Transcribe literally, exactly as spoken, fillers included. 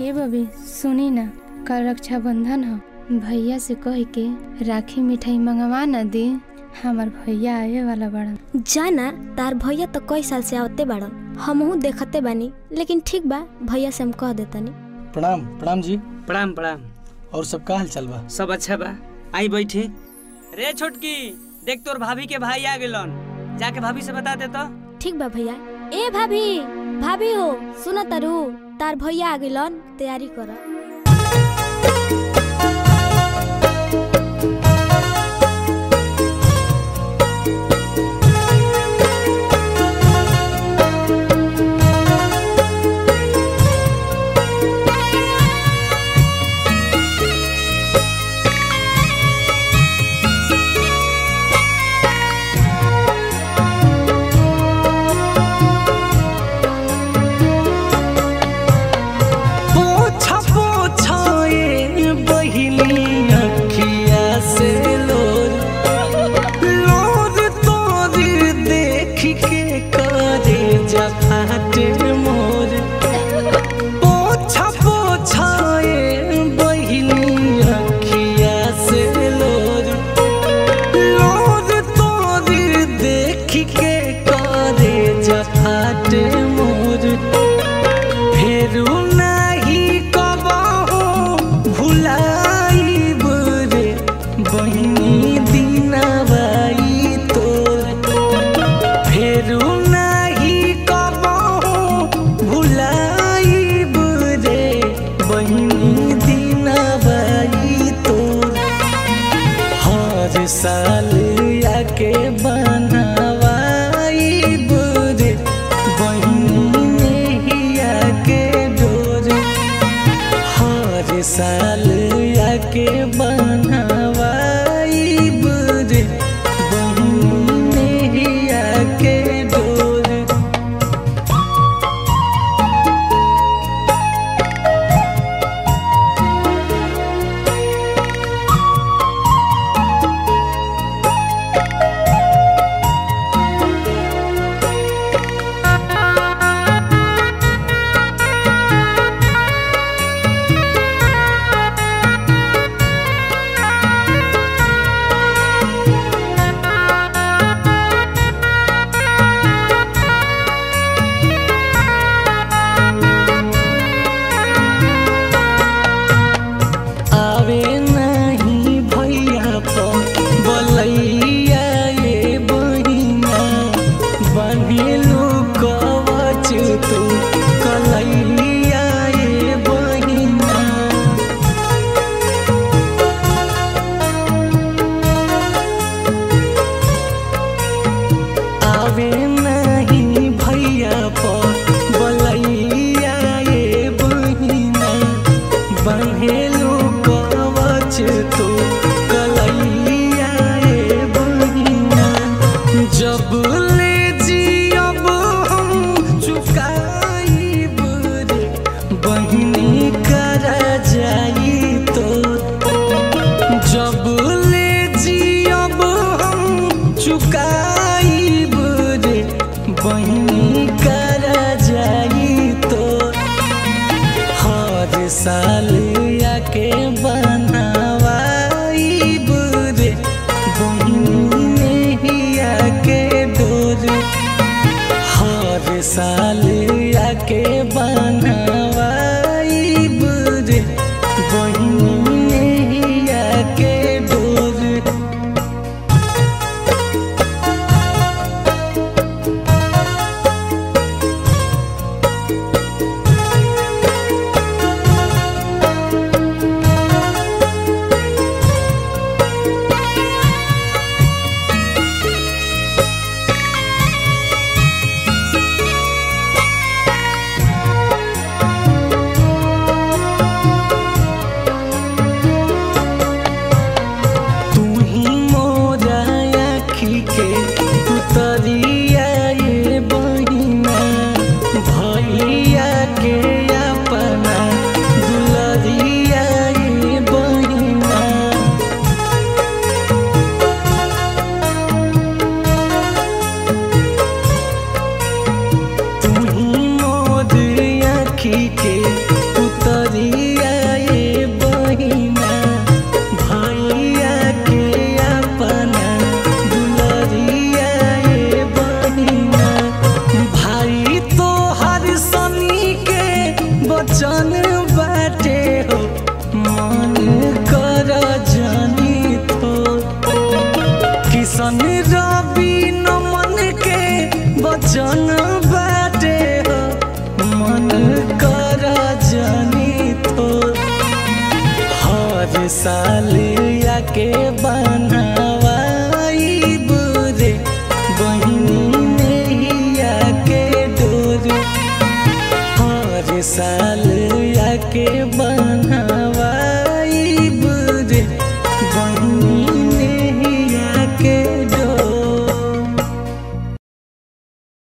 हे बबी सुनी ना, कल रक्षाबंधन है, भैया से कह के राखी मिठाई मंगवा न दी। हमार भैया आवे वाला बड़न। जाना तार भैया तो कई साल से आवते बड़न, हमहू देखते बानी, लेकिन ठीक बा भैया से हम कह देतनी। प्रणाम प्रणाम जी। प्रणाम प्रणाम। और सब का हाल चाल बा? सब अच्छा बा, आई बैठी। रे छोटकी, देख तोर भाभी के भाई आ गेलन, जाके भाभी से बता दे तो। ठीक बा भैया। ए भाभी, भाभी हो सुना तारू, तार भैया आ गेलन, तैयारी कर। साल आके बनवाई बुरे बहिने हिया के डोर, हर साल आके बनवाई बुरे बहिने हिया के डोर। किशन रवि नमन के बचन बाटे हो मन कर जानी तो हर साल आके बनावाई बुरे बहिनी नैया के डोर हर साल आके